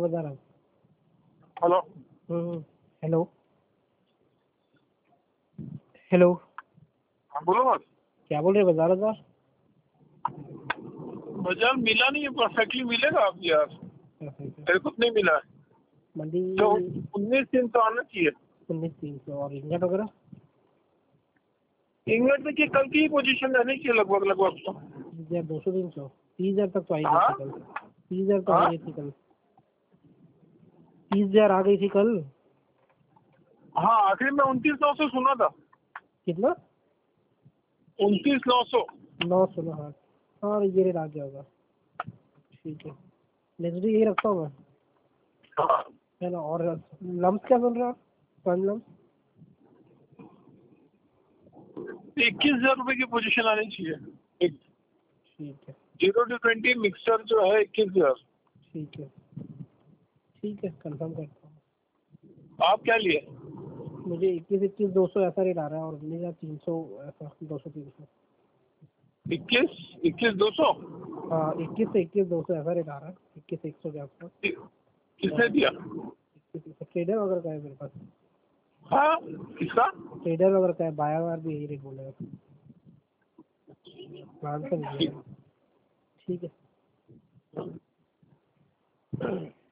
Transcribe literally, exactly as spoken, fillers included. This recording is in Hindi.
बाजार अब। हेलो हम्म हेलो हेलो हाँ बोलो बस। क्या बोल रहे हैं? बाजार बाजार बाजार मिला नहीं है, परफेक्टली मिलेगा आप यार, मेरे को नहीं मिला है। मंडी तो उन्नीस दिन तो आना चाहिए। उन्नीस तीन सौ और इंगट वगैरह इंग्लैंड देखिए कल की ही पोजीशन रहनी चाहिए लगभग लगभग तो। तीस हजार दो सौ तीन सौ तीस हजार तक तो आई गई हाँ थी कल। तीस हजार तो आ हाँ गई थी कल। तीस हजार आ गई थी कल। हाँ आखिर में उनतीस नौ सौ सुना था। कितना? उनतीस नौ सौ। नौ सौ हाँ हाँ ये रेट आ गया होगा। ठीक है नेक्स्ट डे यही रखता हूँ मैं, हाँ है ना। और लम्स क्या बोल रहे हो आप? वन लम्स इक्कीस हजार रुपए की पोजीशन आनी चाहिए। एक ठीक है जीरो टू ट्वेंटी मिक्सचर जो है इक्कीस हजार। ठीक है ठीक है कंफर्म करता हूँ। आप क्या लिए? मुझे इक्कीस इक्कीस दो सौ ऐसा रेट आ रहा है और उन्नीस हजार तीन सौ ऐसा दो सौ तीन सौ। इक्कीस इक्कीस दो सौ हाँ इक्कीस से इक्कीस दो सौ ऐसा रेट आ रहा है। इक्कीस एक सौ के आसपास। किसने दिया? इक्कीस ट्रेडर वगैरह का है मेरे पास। हाँ किसका? ट्रेडर वगैरह का है, बायर वायर भी यही रेट बोलेगा। प्लान से नहीं दिया है। ठीक है